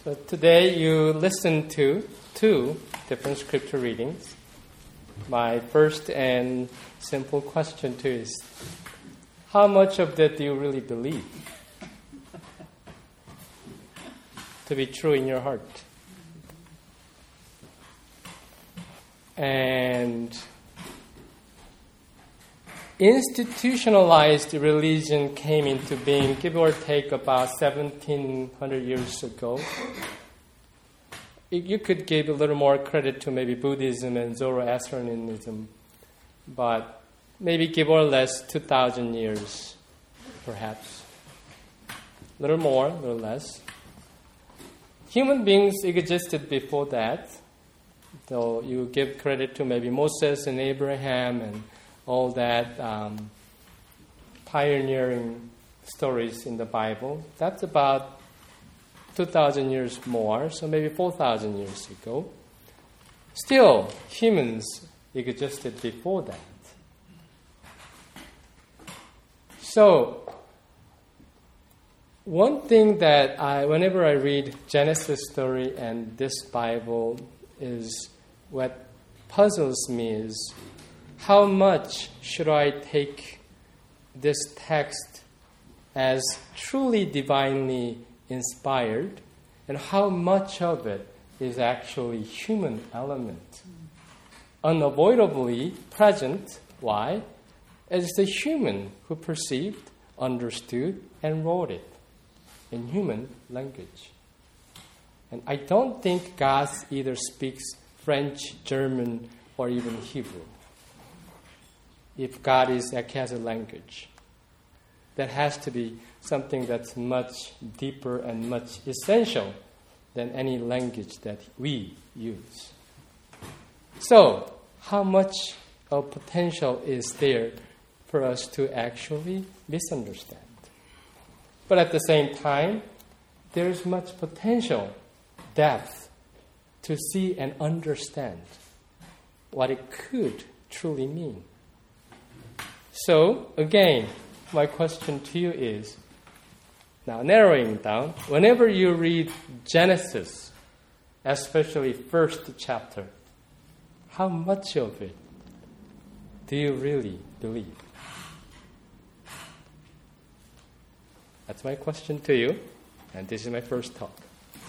So today you listen to two different scripture readings. My first and simple question to you is, how much of that do you really believe to be true in your heart? And institutionalized religion came into being, give or take, about 1700 years ago. You could give a little more credit to maybe Buddhism and Zoroastrianism, but maybe give or less 2,000 years, perhaps. A little more, a little less. Human beings existed before that, though you give credit to maybe Moses and Abraham and all that pioneering stories in the Bible. That's about 2,000 years more, so maybe 4,000 years ago. Still, humans existed before that. So, one thing that whenever I read Genesis story and this Bible, is what puzzles me is, how much should I take this text as truly divinely inspired, and how much of it is actually human element, unavoidably present? Why? It's the human who perceived, understood, and wrote it in human language. And I don't think God either speaks French, German, or even Hebrew. If God has a language, that has to be something that's much deeper and much essential than any language that we use. So, how much of potential is there for us to actually misunderstand? But at the same time, there's much potential, depth, to see and understand what it could truly mean. So, again, my question to you is, now narrowing down, whenever you read Genesis, especially first chapter, how much of it do you really believe? That's my question to you, and this is my first talk.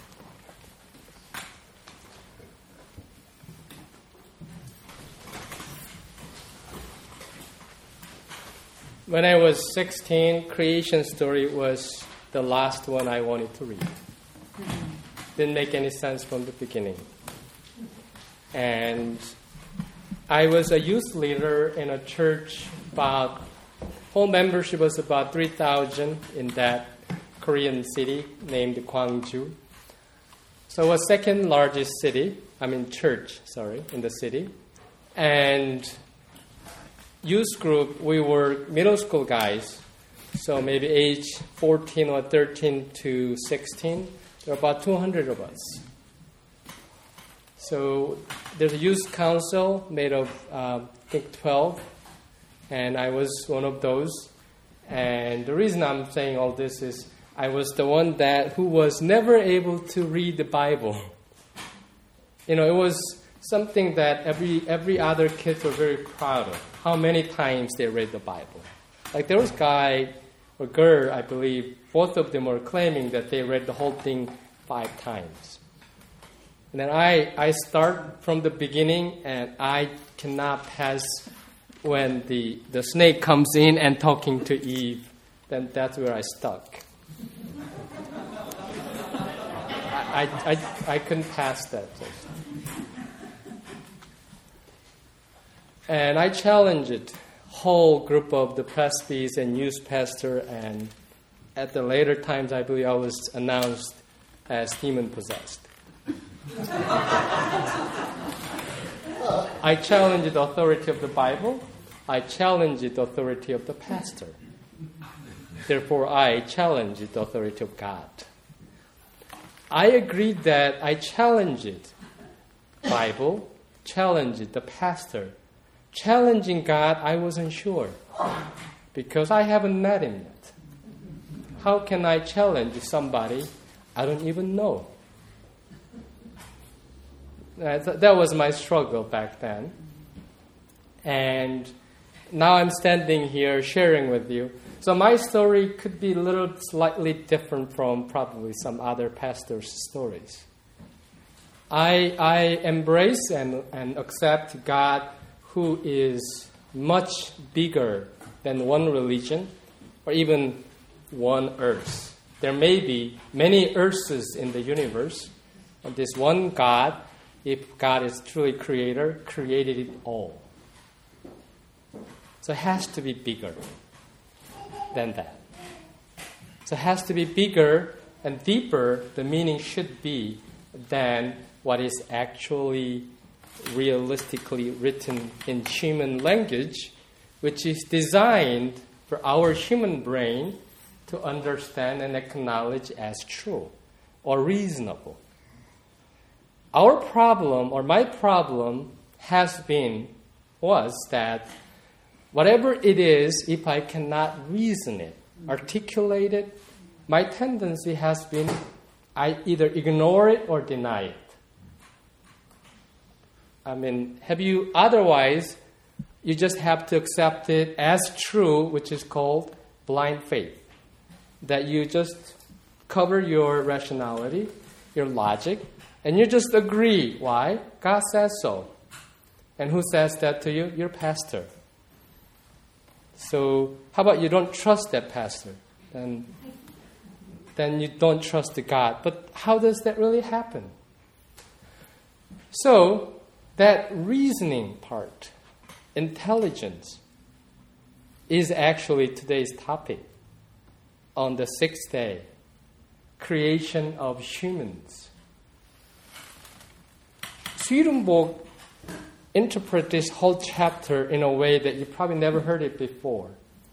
When I was 16, creation story was the last one I wanted to read. Didn't make any sense from the beginning. And I was a youth leader in a church, whole membership was about 3,000 in that Korean city named Gwangju. So it was second largest church in the city. And youth group, we were middle school guys, so maybe age 14 or 13 to 16. There were about 200 of us. So there's a youth council made of, I think, 12, and I was one of those. And the reason I'm saying all this is I was the one who was never able to read the Bible. It was something that every other kids were very proud of, how many times they read the Bible. Like there was a guy or girl, I believe, both of them were claiming that they read the whole thing 5 times. And then I start from the beginning, and I cannot pass when the snake comes in and talking to Eve. Then that's where I stuck. I couldn't pass that. And I challenged whole group of the presbys and youth pastor, and at the later times, I believe I was announced as demon-possessed. I challenged the authority of the Bible. I challenged the authority of the pastor. Therefore, I challenged the authority of God. I agreed that I challenged the Bible, challenged the pastor. Challenging God, I wasn't sure, because I haven't met him yet. How can I challenge somebody I don't even know? That was my struggle back then. And now I'm standing here sharing with you. So my story could be a little slightly different from probably some other pastors' stories. I embrace and accept God who is much bigger than one religion or even one earth. There may be many earths in the universe, and this one God, if God is truly creator, created it all. So it has to be bigger than that. So it has to be bigger and deeper, the meaning should be, than what is actually realistically written in human language, which is designed for our human brain to understand and acknowledge as true or reasonable. Our problem, or my problem, was that whatever it is, if I cannot reason it, articulate it, my tendency has been I either ignore it or deny it. Otherwise, you just have to accept it as true, which is called blind faith. That you just cover your rationality, your logic, and you just agree. Why? God says so. And who says that to you? Your pastor. So how about you don't trust that pastor? Then you don't trust the God. But how does that really happen? So that reasoning part, intelligence, is actually today's topic on the sixth day, creation of humans. Swedenborg interprets this whole chapter in a way that you probably never heard it before.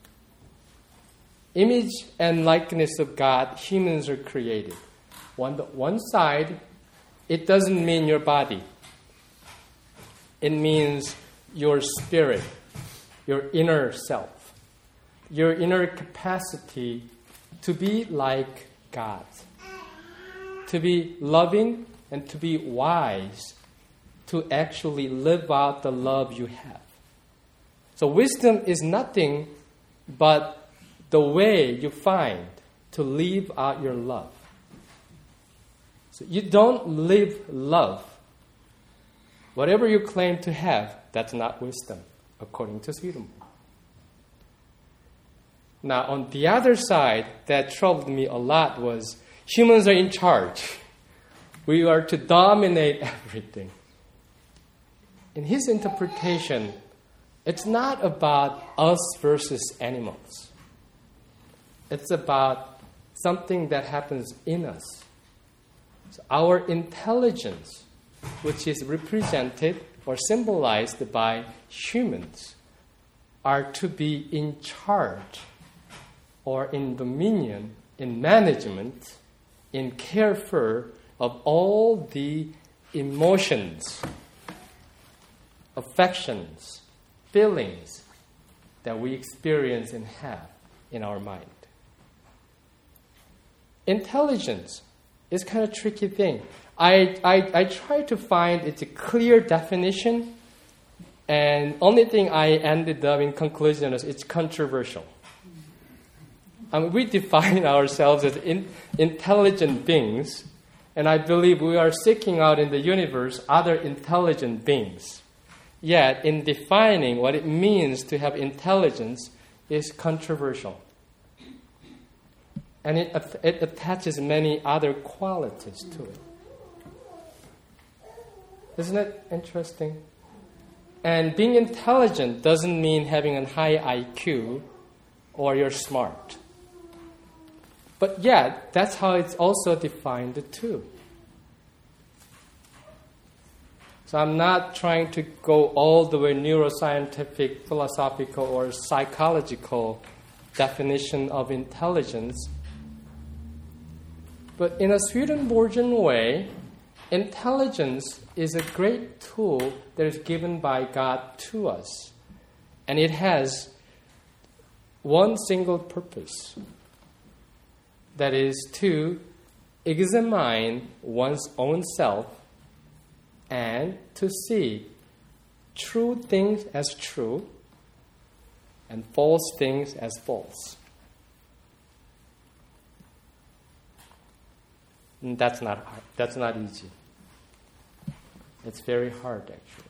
Image and likeness of God, humans are created. One side, it doesn't mean your body. It means your spirit, your inner self, your inner capacity to be like God, to be loving and to be wise, to actually live out the love you have. So wisdom is nothing but the way you find to live out your love. So you don't live love. Whatever you claim to have, that's not wisdom, according to Swedenborg. Now, on the other side, that troubled me a lot was humans are in charge. We are to dominate everything. In his interpretation, it's not about us versus animals. It's about something that happens in us. So our intelligence, which is represented or symbolized by humans, are to be in charge or in dominion, in management, in care for of all the emotions, affections, feelings that we experience and have in our mind. Intelligence is kind of a tricky thing. I try to find its a clear definition, and only thing I ended up in conclusion is it's controversial. We define ourselves as intelligent beings, and I believe we are seeking out in the universe other intelligent beings. Yet, in defining what it means to have intelligence is controversial. And it attaches many other qualities to it. Isn't it interesting? And being intelligent doesn't mean having a high IQ or you're smart. But yet, that's how it's also defined too. So I'm not trying to go all the way neuroscientific, philosophical, or psychological definition of intelligence. But in a Swedenborgian way, intelligence is a great tool that is given by God to us. And it has one single purpose. That is to examine one's own self and to see true things as true and false things as false. And that's not hard. That's not easy. It's very hard, actually.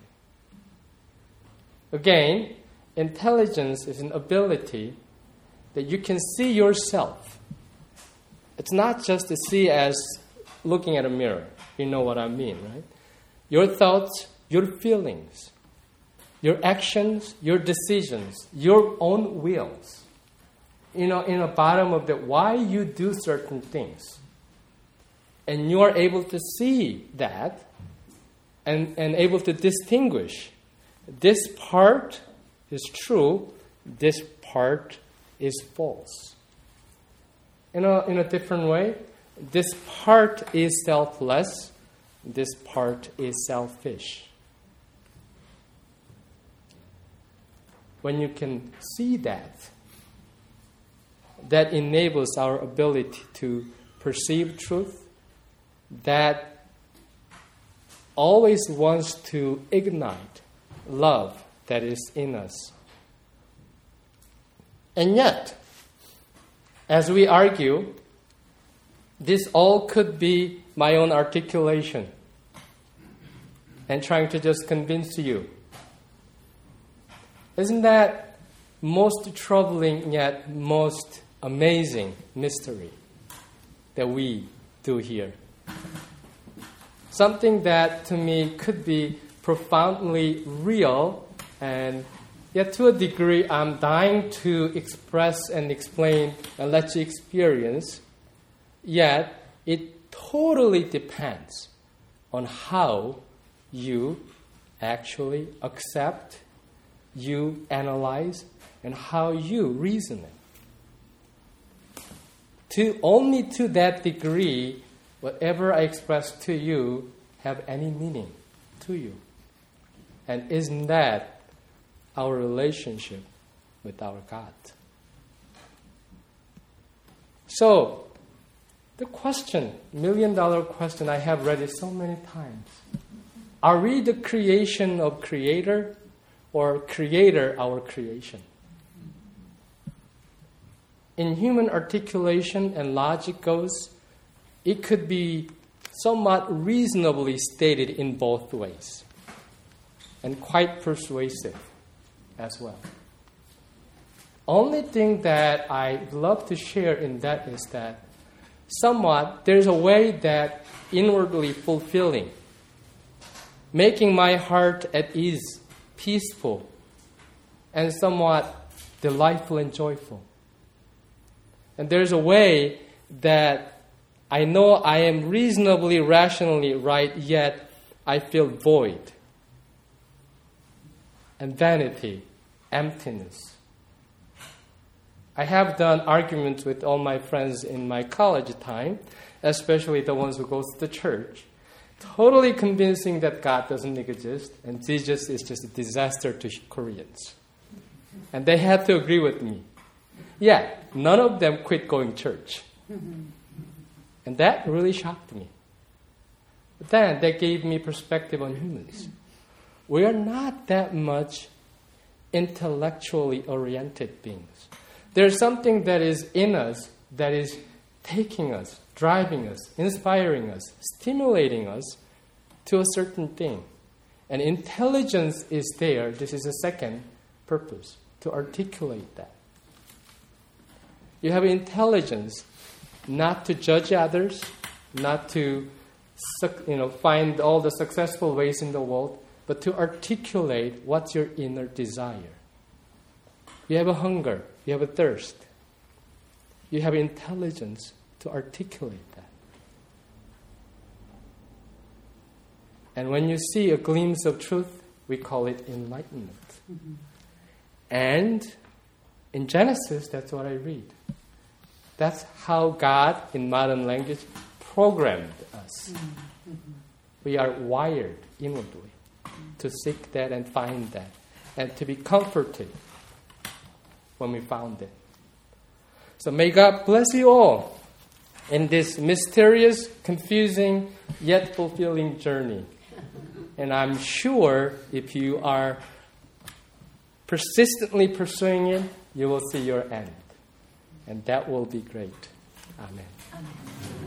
Again, intelligence is an ability that you can see yourself. It's not just to see as looking at a mirror. You know what I mean, right? Your thoughts, your feelings, your actions, your decisions, your own wills. In the bottom of that, why you do certain things. And you are able to see that and able to distinguish. This part is true, this part is false. In a different way, this part is selfless, this part is selfish. When you can see that enables our ability to perceive truth, that always wants to ignite love that is in us. And yet, as we argue, this all could be my own articulation and trying to just convince you. Isn't that most troubling yet most amazing mystery that we do here? Something that to me could be profoundly real, and yet to a degree I'm dying to express and explain and let you experience, yet it totally depends on how you actually accept, you analyze, and how you reason it. Only to that degree, whatever I express to you have any meaning to you. And isn't that our relationship with our God? So, the question, million-dollar question, I have read it so many times. Are we the creation of Creator, or Creator our creation? In human articulation and logic goes, it could be somewhat reasonably stated in both ways, and quite persuasive as well. Only thing that I'd love to share in that is that somewhat there's a way that inwardly fulfilling, making my heart at ease, peaceful, and somewhat delightful and joyful. And there's a way that I know I am reasonably, rationally right, yet I feel void and vanity, emptiness. I have done arguments with all my friends in my college time, especially the ones who go to the church, totally convincing that God doesn't exist and Jesus is just a disaster to Koreans. And they had to agree with me. Yeah, none of them quit going to church. And that really shocked me. But then that gave me perspective on humans. We are not that much intellectually oriented beings. There's something that is in us that is taking us, driving us, inspiring us, stimulating us to a certain thing. And intelligence is there. This is a second purpose, to articulate that. You have intelligence not to judge others, not to find all the successful ways in the world, but to articulate what's your inner desire. You have a hunger, you have a thirst. You have intelligence to articulate that. And when you see a glimpse of truth, we call it enlightenment. Mm-hmm. And in Genesis, that's what I read. That's how God, in modern language, programmed us. Mm-hmm. We are wired inwardly to seek that and find that, and to be comforted when we found it. So may God bless you all in this mysterious, confusing, yet fulfilling journey. And I'm sure if you are persistently pursuing it, you will see your end. And that will be great. Amen. Amen.